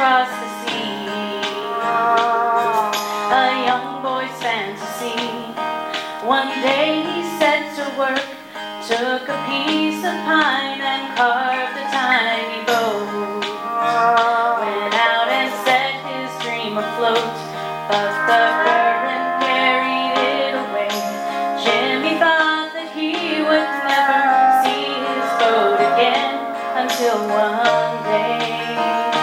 across the sea, a young boy's fantasy. One day he set to work, took a piece of pine and carved a tiny boat. Went out and set his dream afloat, but the current carried it away. Jimmy thought that he would never see his boat again until one day